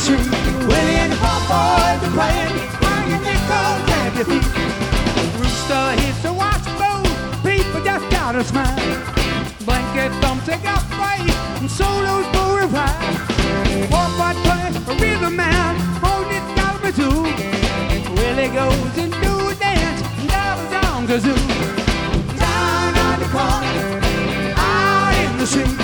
street. Willie and the poor boys are playing while your nickel tap your feet. Rooster hits the washboard, people just gotta smile. Blanket thumps they got fight, and solos for a ride. Four-part play, a rhythm man, hold it down for two. Willie goes and do a dance, and doubles on kazoo. Down on the corner, out in the street.